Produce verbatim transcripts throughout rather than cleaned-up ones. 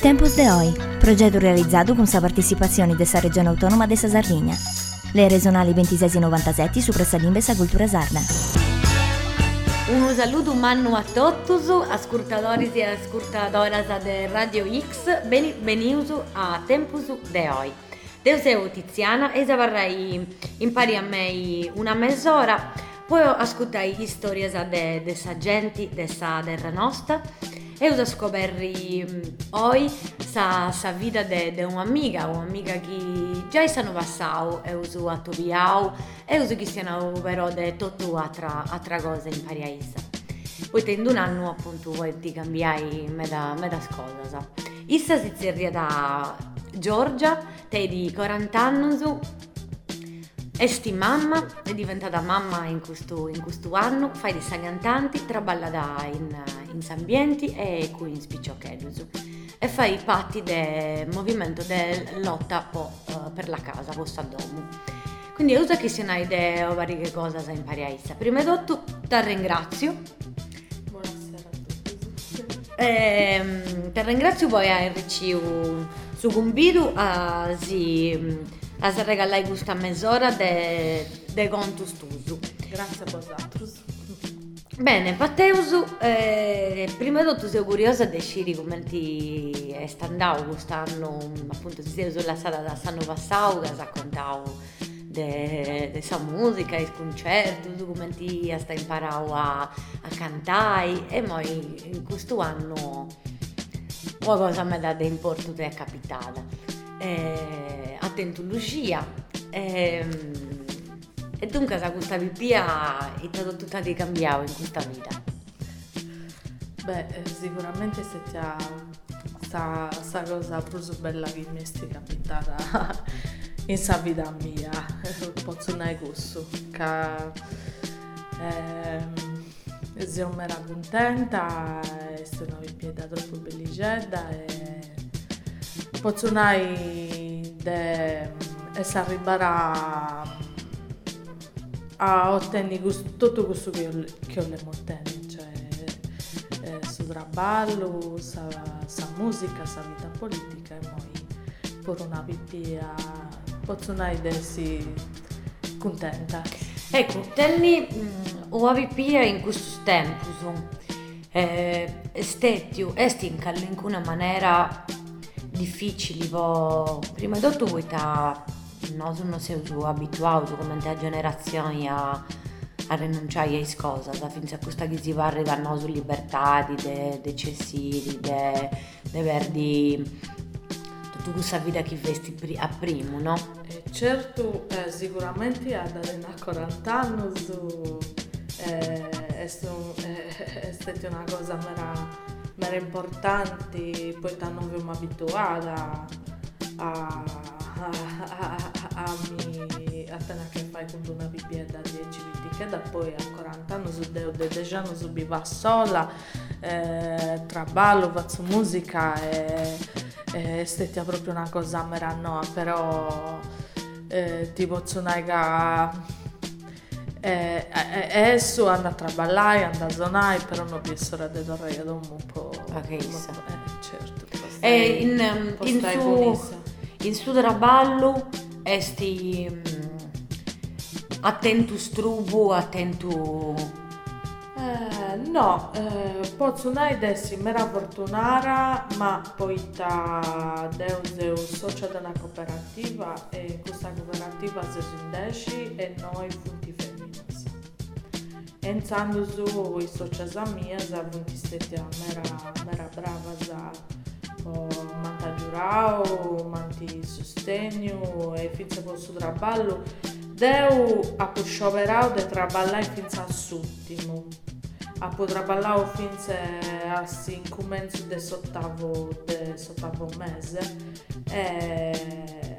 Tempus de Oi, progetto realizzato con sa partecipazione della Regione Autonoma de sa Sardigna. Le regionali ventisei novantasette su Pressa Limbe sa cultura sarda. Un saluto umano a tutti, ascoltatori e ascoltadoras de Radio X, benvenuti a Tempus de Oi. Io sono Tiziana e vorrei imparare a me una mezz'ora, poi ascoltare le storie de, de sa gente, de sa terra nostra, e ho scoperto oggi sa, sa vita di un'amica, un'amica che già sono passata, e ho attuato, e ho che siano però di tutte altre, altre cose in Pariaisa. Poi tendo un anno appunto vuoi di cambiare meda, meda cose. Issa si è da Giorgia, te di quaranta anni, esti mamma, è diventata mamma in questo, in questo anno, fai di sa cantante, lavora in, in ambienti e qui in Spicciocchedusu e fai parte del movimento della lotta po, uh, per la casa, posta a domo. Quindi usa che se ne hai idee o varie cose da imparare. Prima di tutto ti ringrazio. Buonasera a tutti. E, ti ringrazio poi a ricevuto su convito a si a regalare questa mezz'ora de, de conto studio. Grazie a vosaltros. Bene, Patteusu, eh, prima di tutto sono curiosa di scegliere come ti è stato quest'anno, appunto ti sei sulla sala da Sanno Passau, che ha raccontato di sua musica, i concerti, come ti hai imparato a, a cantare e poi in questo anno una cosa mi dà di importo che è capitata. Eh, attento Lucia eh, e dunque sa questa pipia è stato tutta di cambiato in questa vita. Beh, eh, sicuramente se ti ha sta, sta cosa più bella che mi è capitata in sa vita mia, posso non questo che eh, sono mera contenta e sono pipia troppo bellicetta e posso nai de es arrivare a, a ottenere questo, tutto questo che ho, che ho le ottenere, cioè eh, su traballo, sa, sa musica, sa vita politica e poi per una pipia posso nai de si contenta. Ecco, tenni una pipia in questo tempo eh, stetio esti in alcuna maniera difficili, po'. Prima di tutto voi ta non sono abituato come te generazioni a, a rinunciare a cose, finché a questa che si parla da noi su libertà, di de cessiri, de, de verdi tutta questa vita che vesti a primo, no? E certo, eh, sicuramente a dare una quaranta anni su, eh, è, è, è stata una cosa mera ma era importante, poi non abbiamo abituata a, a, a, a, a, mi, a tenere a che fare con una pipia da dieci venti che da poi a quaranta anni su deo de dieci anni su viva sola, eh, traballo, faccio musica e è stata proprio una cosa mera no, però eh, ti posso dire Eh, adesso ando a traballare, ando a suonare, però non riesco a dedurre da un po'. Ok, eh, certo. E in, um, in, su, in suo traballo esti um, attento strubo, attento. Eh, no, eh, posso dire di essere mera fortunata, ma poi da Deus socio di una cooperativa e questa cooperativa si indesci e noi punti femminili. Enzando su i società mia, punti stati mera, mera brava za manta giurao, manti sostegno e finché posso traballo. Deu a scioperato di traballare fino all'ultimo. A poter traballare fino a cinque del ottavo mese e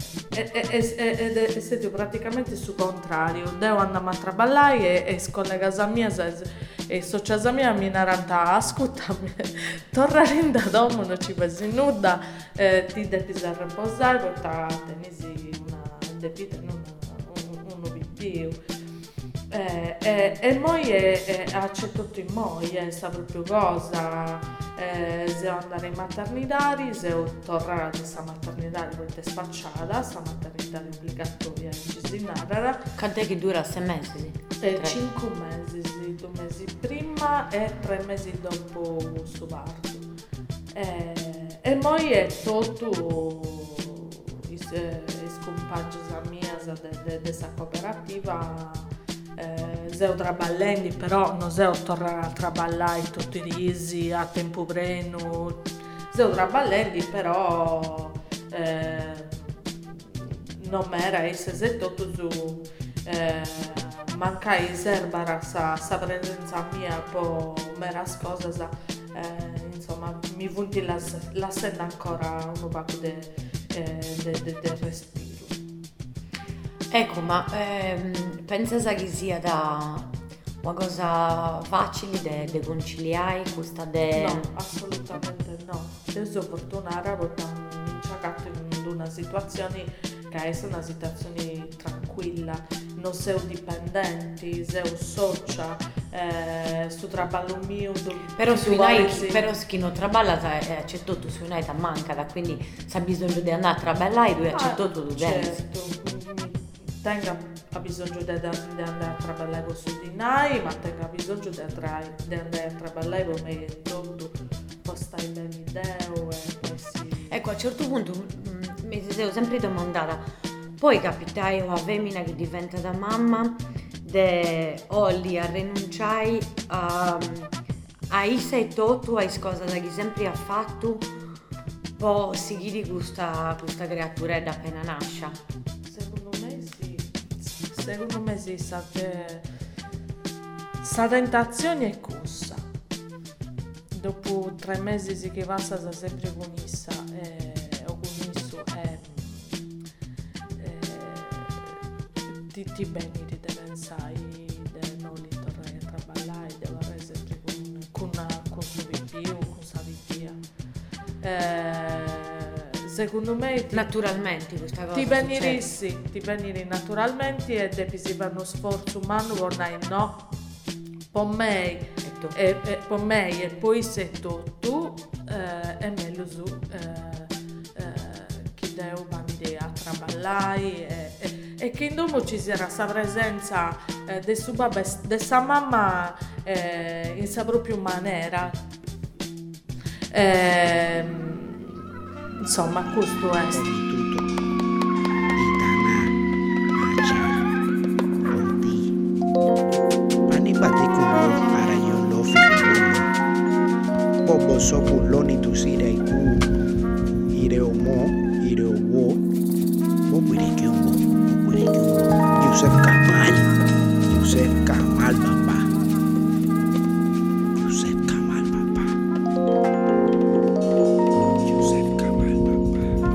è stato praticamente sul contrario. Devo andare a traballare e, e con le case mie e so casa mia mi narranta ascoltami tornare da domo non ci pensi nulla eh, ti devi riposare perché tenisi una depita non uno più eh, eh, e poi è, è accettato in moi è sta proprio cosa eh, se andare in maternità, se tornare a questa maternità poi è spacciata, questa maternità obbligatoria in Cisinara. Quant'è che dura? sei mesi? Eh, cinque mesi, sì, due mesi prima e tre mesi dopo il parto. Eh, e poi è tutto i compagni mia della cooperativa. Eh, se ho traballando, però non se ho tornato a traballare tutti i risi a tempo pieno. Se ho traballando, però eh, non mi era essere tutto su eh, mancai serbara sa, sa presenza mia po' mera cosa sa, eh, insomma mi vunti la, la sento ancora un po' di eh, respiro. Ecco, ma ehm, pensa che sia da una cosa facile da conciliare questa de... No, assolutamente no. Adesso fortunata perché non c'è in una situazione che è una situazione tranquilla, non sei dipendenti, sei socia, eh, sto traballo mio. Però su Unai, però chi non traballa c'è tutto, su Unai manca, quindi se ha bisogno di andare a traballare, tu c'è tutto, tu certo. Tenga ha bisogno di andare a traballare con su di Unai, ma tenga bisogno di andare a traballare con me e tutto, poi stai bene ideo e poi sì. Ecco, a un certo punto mh, mi sono sempre domandata, poi capitai una femmina che diventa da mamma, de Olli a rinunciare a, a Isa e tutto, a cosa che sempre ha fatto, poi seguire questa, questa creatura da appena nasce. Secondo me sì, secondo me sì, state, sta tentazione è corsa. Dopo tre mesi si che va sta sempre con Issa e o con Issu e ti, ti bene di pensare di non li tornare a traballare, di lavorare sempre con, con, con suo pipì o con sua pipia. Eh, secondo me ti, naturalmente questa cosa ti venire sì, ti venire naturalmente e devi si fare uno sforzo umano vorrei no per me e, e per me e poi se tu tu eh, è meglio su eh, eh, che devo andare a traballare e, e, e che in dopo ci sia questa presenza eh, del suo babà del sua mamma eh, in sa propria maniera eh, insomma questo è tutto Itana Acha Conti Pani bate kulo para yon lo fi Bobo so kuloni tu sire ku ire omo ire owo Bobo ire ki omo Bobo ire ki omo Yusef Kamal Yusef Kamal papa Yusef Kamal papa Yusef Kamal papa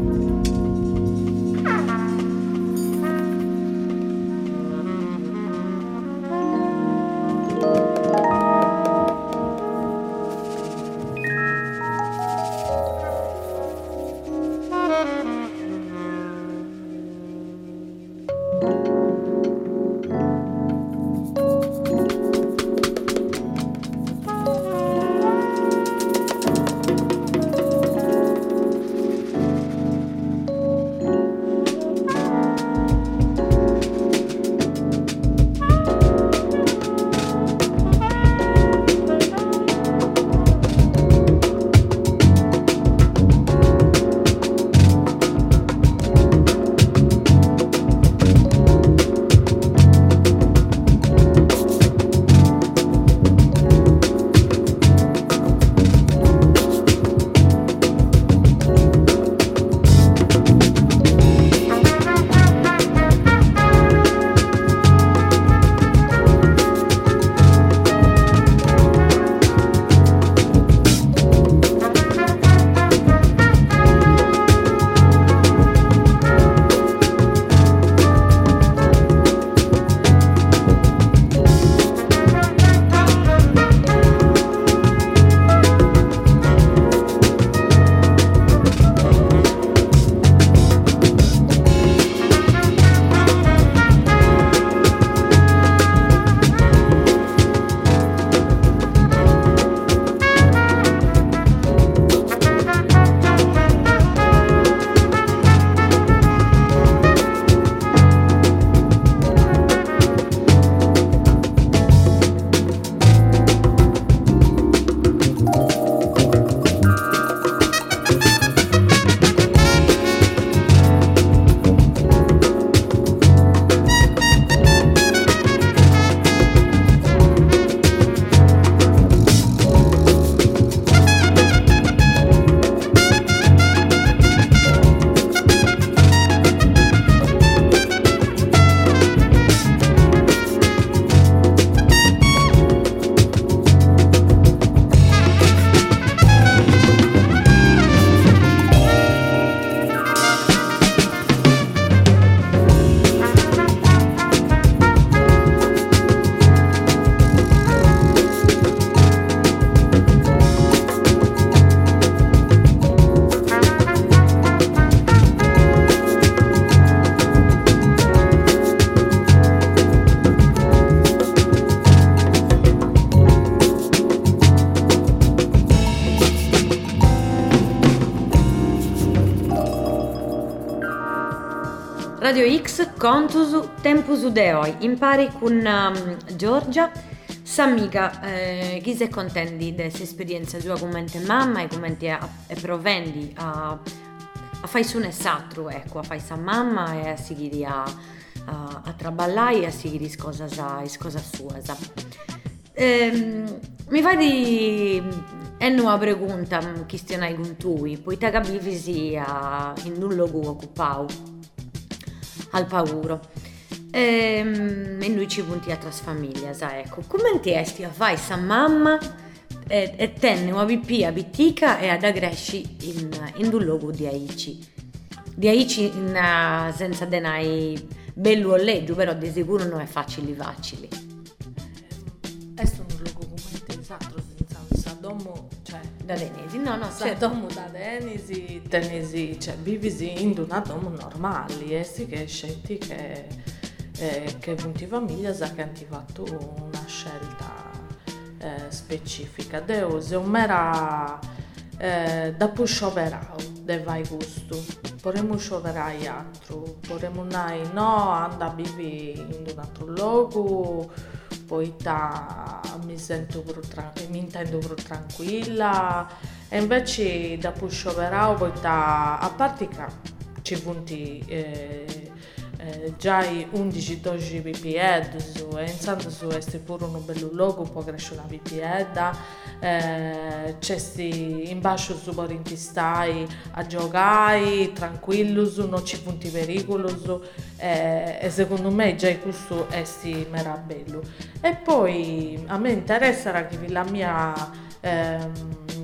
X, contus tempus de oi. Impari con um, Giorgia. S'amiga, eh, chi si è contenti dell'esperienza sua come mamma e come è provendi a, a fare su ness'altro, ecco, a fare sa mamma e a seguire a, a, a traballare e a seguire cosa sa, cosa sua. Sa. Eh, mi fa di è una pregunta che stiamo con tu, poi te capivi in un luogo occupato al pauro. E, e noi ci punti a trasfamiglia, sa, ecco. Come ti esti a fare sa mamma e, e tenne una pipì bittica e ad aggresci in, in un luogo di aici. Di aici in, uh, senza denai bello o leggio, però di sicuro non è facile facile. È un luogo come esatto, senza sa domo, cioè da Denisi, no, no, sa certo. domo da Denisi, Denisi, cioè vivisi in una domo normale, e sì che scetti che Eh, che punti famiglia sa che hanno fatto una scelta eh, specifica. Deus è un mera eh, da può scioperao de vai gusto. Poremo scioperai altro, poremo nai no anda a vivere in un altro luogo, poi ta, mi sento più tra, mi intendo più tranquilla e invece da può scioperao poi ta a parte che ci punti eh, Eh, già undici dodici pipied su, e intanto su essere pure un bello luogo può crescere una pipiedda eh, c'è sti in basso su porinti stai a giocare tranquillo su non ci punti pericolo su eh, e secondo me già questo è sti meravbello e poi a me interessa che la mia ehm,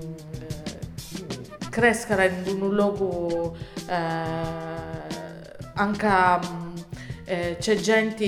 crescere in un luogo eh, anche eh, c'è gente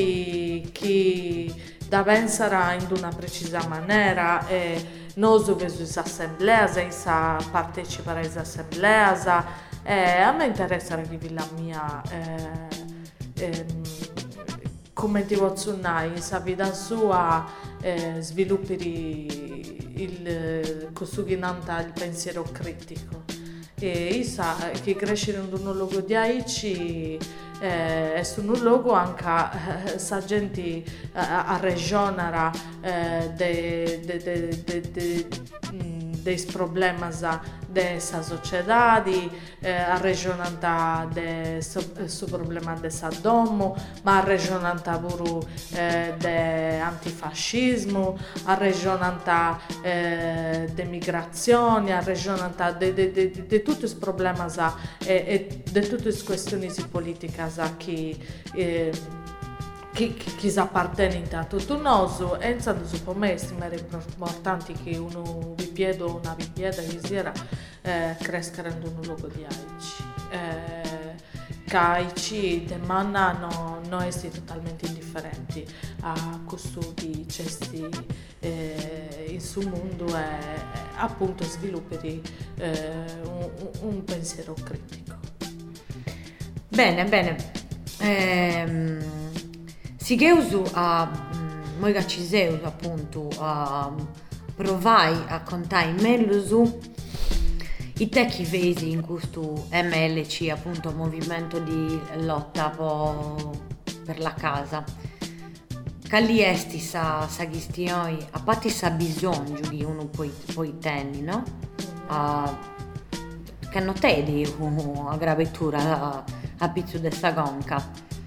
che da pensare in una precisa maniera e non so che su assemblea se sa partecipare alle assemblee eh, a me interessa che la mia eh, eh, come ti posso dire sa vita sua eh, sviluppi il questo che nanta il pensiero critico e sa che crescere in un luogo di aici eh, è su un luogo anche eh, sa gente eh, a regionare eh, dei de, de, de, de, de problemi della società, eh, a regionare de, su, su problema del domo, ma a regionare pure eh, dell'antifascismo, a regionare eh, de migrazioni, a regionare di de, de, de, de tutti i problemi e, e di tutte le questioni politiche che eh, che, che si appartiene a tutto noi e insomma per me è importante che uno vipiede o una vipieda che sia eh, crescere in un luogo di aici eh, che aici di manna no, non è totalmente indifferenti a questo che c'è eh, in suo mondo e appunto sviluppare eh, un, un pensiero critico. Bene, bene. Ehm, si che uso a noi che ci sei appunto a provai a contare meglio su i te che vedi in questo M L C appunto movimento di lotta po per la casa. Calli esti sa sa questioni a parte sa bisogno di uno poi poi tenni, no? A che non te di a gravettura a, a pizzo de sta conca.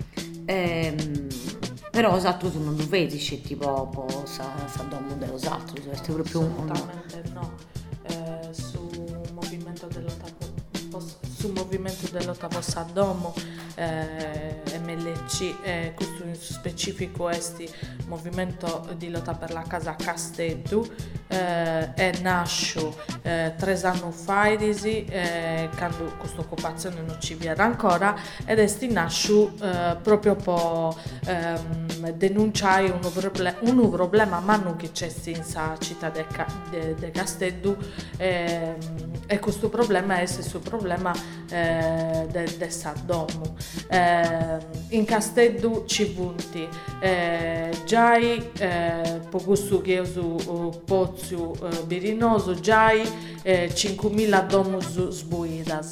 Ehm, però esatto tu non lo vedi c'è tipo po sa sa domo dello esatto, è proprio un assolutamente no. Eh, su movimento dello sul movimento dello Tapossa Domo eh, M L C eh, questo in specifico è il movimento di lotta per la casa Castello eh, è nasce eh, tre anni fa eh, quando questa occupazione non ci era ancora ed è nasce eh, proprio per ehm, denunciare un, proble- un problema ma non che c'è in sa città di Ca- de, de Castello eh, e questo problema è il problema Eh, del de Domo. Eh, in Castello ci punti eh, già eh, poco su che su uh, Pozio uh, Birinoso già eh, cinquemila domus sbuidas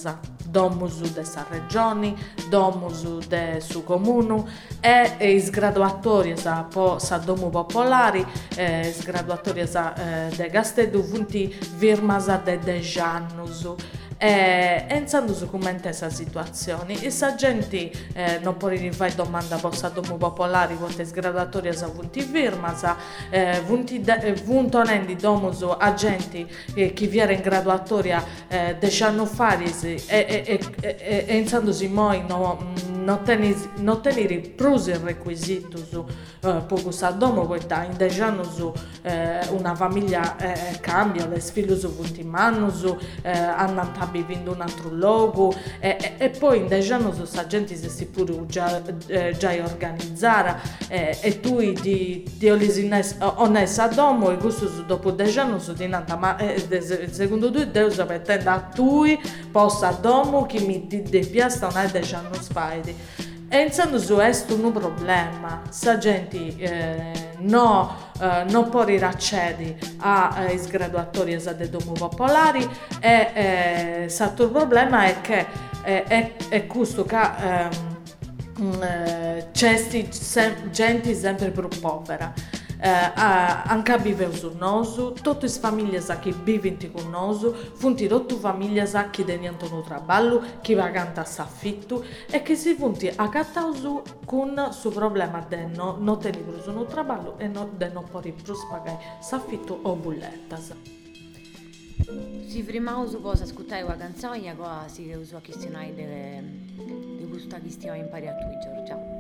domus de sa regioni, domus de su comunu e is graduatorias po sa domu popolari, eh, is graduatorias eh, de Gasteddu funti firmas de dexi annus. E pensando su come è questa situazione, e sa gente eh, non può fare domanda per sa domu popolari quante sgradatorie sa vunti firmas, eh, vunti de, vuntonendi domus agenti eh, che viene in graduatoria eh, deci anni fa e, e, e, e, e pensando si moi no, non tenere più il requisito su eh, poco sa domu, perché in deci anni su eh, una famiglia eh, cambia, le figlie su vunti anni su eh, hanno vivendo un altro luogo e, e, e poi in deci anni questa gente si pure già, eh, già organizzata eh, e tu di, di onesta domo e questo dopo deci anni sono dinanzi ma eh, secondo tu devo sapere a tu possa domo che mi di piasta non è deci anni spavedi e pensando su questo un problema sa gente eh, no Uh, non può accedere ai uh, graduatori di domu popolari e eh, il problema è che eh, è, è questo che um, uh, c'è sem- gente sempre più povera. Uh, uh, anche vive su noi, tutte le famiglie che vivono con noi, funti tutte le famiglie che teniamo un lavoro, che pagano affitto e che si funti accattano con il problema di no, non tenere più un lavoro e no, di non poter più pagare affitto o bollette. Si prima su cosa ascoltare la canzone e poi si usa a questionare di questa questione imparato tu, Giorgia.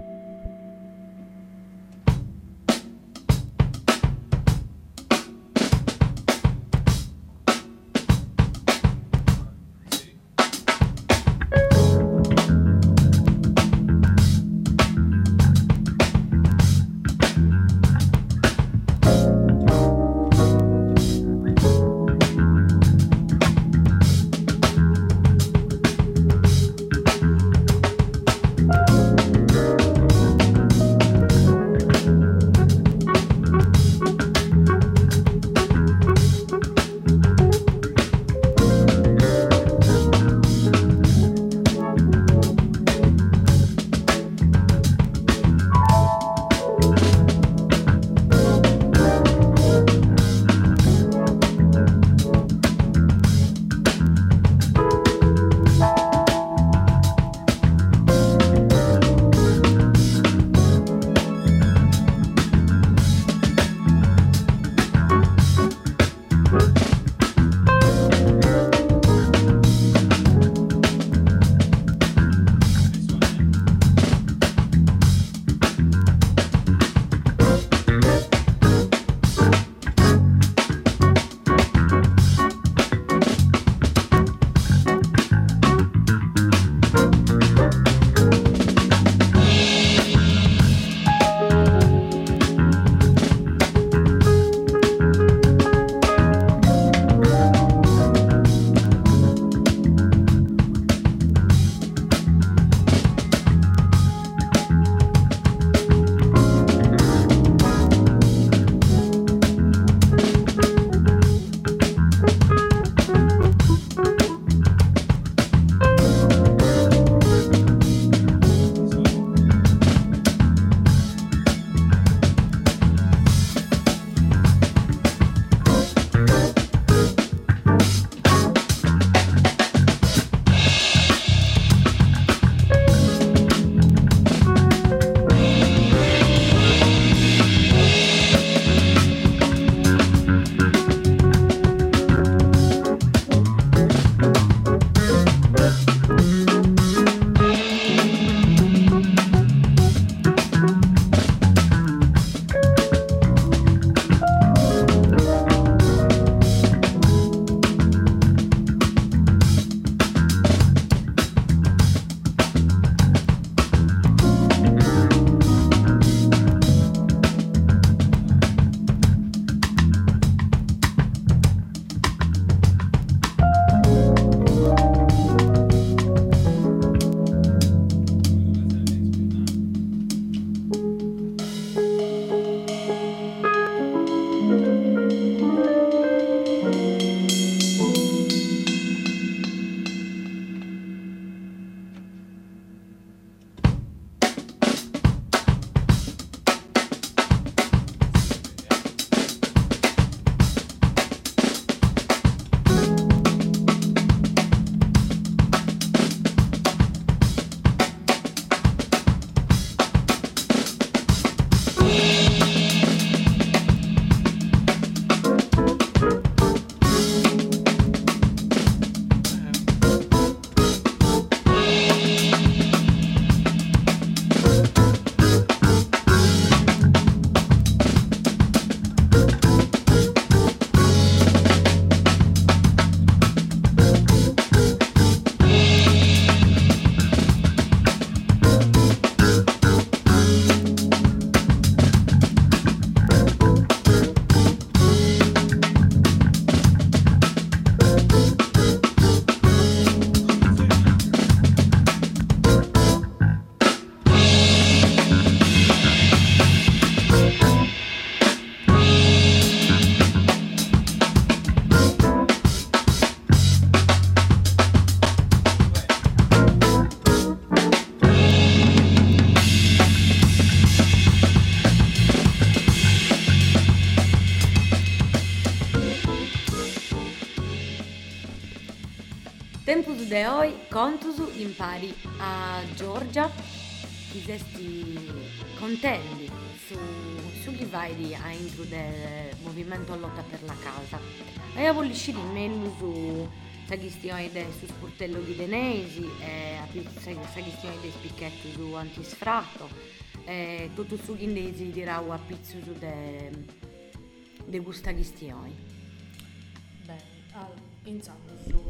de oggi contus impari a Giorgia chi siesti contenti su, su chi vai di a intro del movimento lotta per la casa e a volisci di meno su la questione del su sportello di Denesi e la questione dei spicchetti su antisfratto e tutto su l'indesi dirà a pizzo su de, de gusta questioni. Bene, allora, iniziamo su,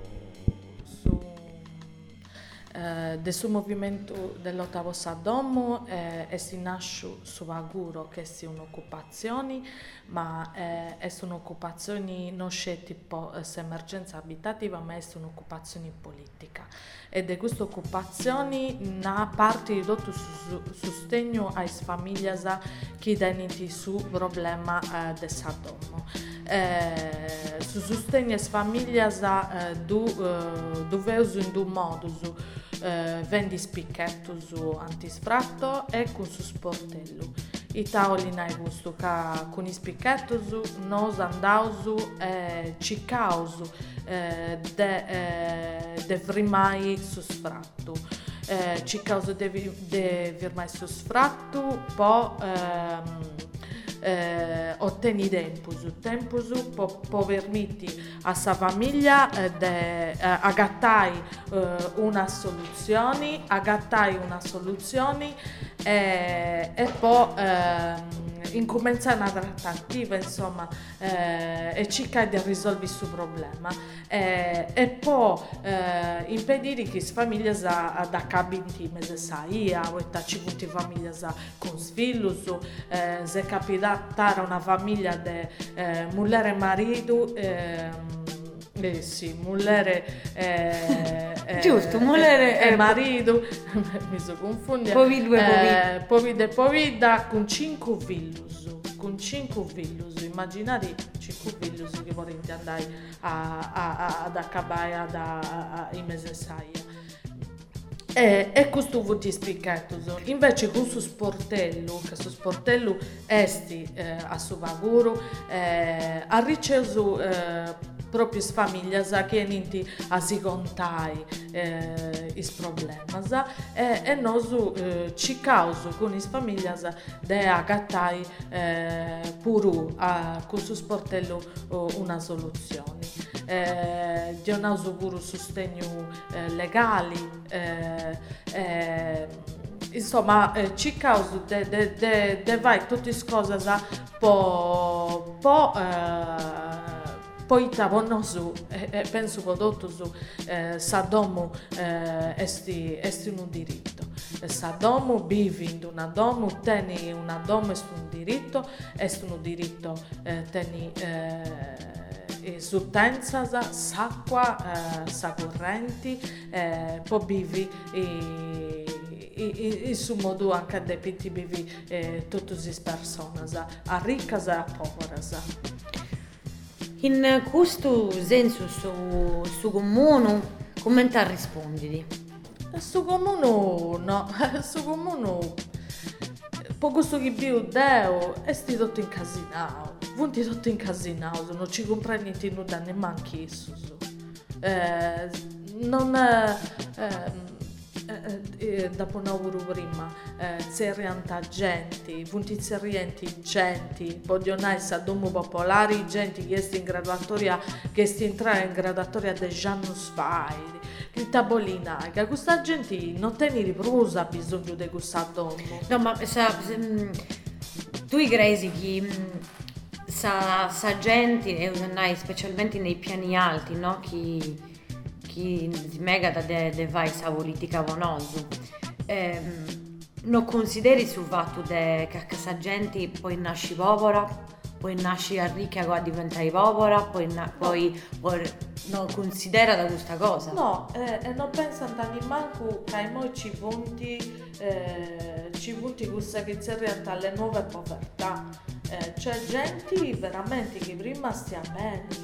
su eh, del suo movimento dell'ottavo Sadomo eh, e si nasce su auguro che sia un'occupazione, ma eh, è un'occupazione non c'è tipo eh, emergenza abitativa, ma è un'occupazione politica. E di questa occupazione na parte di tutto su, sostegno alle famiglie che danno su problema eh, del Sadomo. Eh, su sostegno alle famiglie eh, du, eh, dove in due modi su eh, vendi spicchetto su antisfratto e con su sportello. I tavoli nai gusto che con i spicchetti nos andausu e cicausu eh, de, eh, de virmai su sfratto. Eh, cicausu de, de virmai su sfratto, poi ehm, eh, ottenere tempus, tempus può, può permettere a sa famiglia eh, de eh, agattai eh, una soluzione, agattai una soluzione e, e poi eh, incominciare una trattativa, insomma, eh, e cercare di risolvere il suo problema eh, e poi eh, impedire che le famiglie ad accabinti mese saia o ci vuti famiglie con sfilus eh, se capitare una famiglia di eh, muller e marito eh, eh sì, muller e eh, giusto, muller e marito mi sono confonduta povido e povido e povida con cinque fillus con cinque fillus immaginate cinque fillus che volete andare a, a, a, ad accabare ad a, a, in mese saia e, e questo vuol dire spiccato invece con su sportello che su sportello esti eh, a suo lavoro eh, ha ricevuto eh, proprio le famiglie che hanno a si contare eh, i problemi e, e noi eh, ci causa con le famiglie di agattare eh, pure a, con il sportello oh, una soluzione. Eh, di un pure sostegno eh, legale eh, eh, insomma eh, ci causa de, de, de, de vai tutte le cose po, po eh, poi tavono su e eh, penso prodotto su eh, Sadomo eh, esti, esti un diritto Sadomo vivi in una domo teni una domo è un diritto è un diritto eh, teni eh, sutenza, s'acqua, eh, sa correnti, eh, poi vivi e, e, e su modo anche dei pitti vivi eh, tutte le persone, a ricca e a povera. In questo senso su, su comune, come ti rispondi? Su comune no, su comune po' questo che vivo Deo e sti tutto incasinato, punti tutto incasinato, non ci comprendi niente nuda ne manchi isso. Eh, non eh, eh, eh, dopo un lavoro prima eh, zerrianta gente, punti zerrienti gente, podionai sa domo popolari, gente che è in graduatoria, che sta entrare in graduatoria de Janus Fai. Il tabolina, che questa gente non tiene proprio bisogno di questo domo. No, ma sa, tu credi che sa, sa gente, specialmente nei piani alti, no? Che, che si mega da de, de vai sa politica vonoso, ehm, non consideri sul fatto de, che questa gente poi nasce povera, poi nasce a ricca a diventare povera, poi, na, poi, poi non considera da questa cosa. No, e eh, non pensa tanto manco che noi ci punti eh, ci punti questa che si realtà alle nuove povertà. Eh, c'è gente veramente che prima stia bene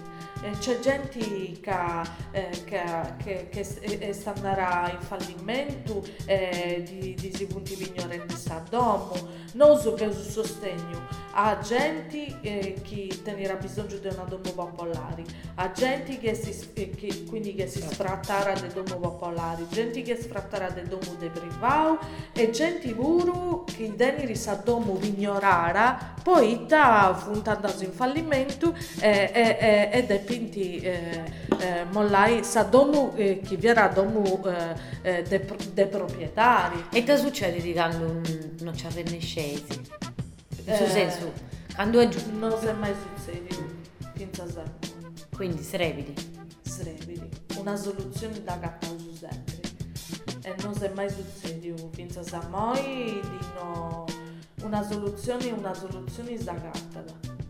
eh, c'è gente che, eh, che, che, che, che sta andando in fallimento, eh, di, di si punti vignorenti sta domo, non so per il sostegno a gente eh, che tenera bisogno di una domo popolare, a gente che si, eh, che, quindi che si sfrattara del domo popolare, gente che sfrattara del domo de privao e gente pure che deniri sa domo vignorara, poi sta puntando in fallimento eh, eh, ed è pinti eh, eh, mollai sa domo eh, che viera domo eh, eh, de, de proprietari. E che succede di quando non ci arrende scesi? In Eh, suo senso, quando è giù, Non si è mai successo, pensa sempre. quindi srevidi. Srevidi, una soluzione da capo su sempre. E non si è mai successo, pensa a noi di no, una soluzione, una soluzione sagatta.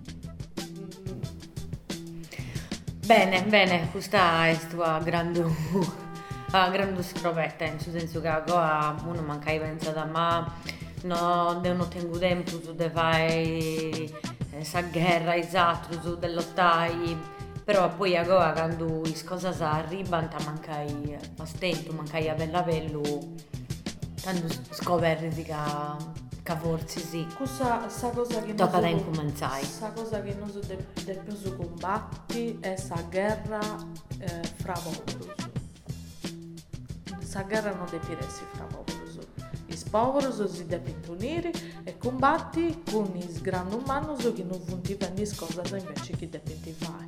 Bene, bene, questa è tua grande, uh, grande scopetta, in senso che ancora uno manca di pensare, ma no, non tengo tempo su di fare questa guerra, esatto, su di lottare, però poi ancora quando le cose arrivano, manca di stento, manca di bella bello, quando scopri che che forse sì. Questa cosa che Tocca da non incominciare. Questa cosa che non si deve più combatti è questa guerra eh, fra poveri. Questa guerra non deve essere fra poveri. I poveri si devono unire e combatti con i grandi umani che non funzionano le cose invece che devono fare.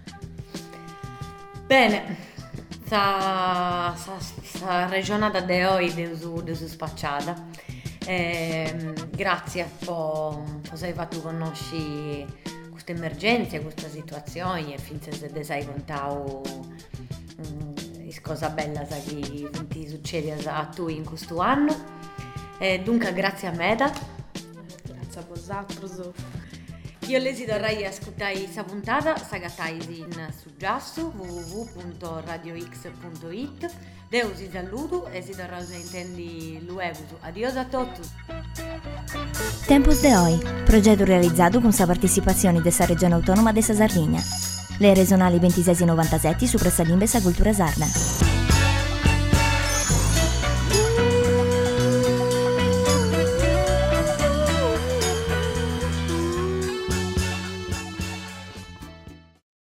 Bene, sta, sta, sta regionata di oggi è spacciata. Eh, grazie per aver fatto conoscere queste emergenze, questa situazione e finché se sei contato um, cosa bella che ti succede a tu in questo anno. Eh, dunque grazie a Meda. Eh, grazie a vosaltros. Io les vorrei ascoltare questa puntata, sagattai in su Giasso, w w w punto radio x punto it. Deus vi saluto e si darà intendi luego. Adios a tutti. Tempus de Oi, progetto realizzato con la partecipazione della Regione Autonoma della Sardegna. Le regionali ventisei novantasette su Pressa Limbesa Cultura Sarda.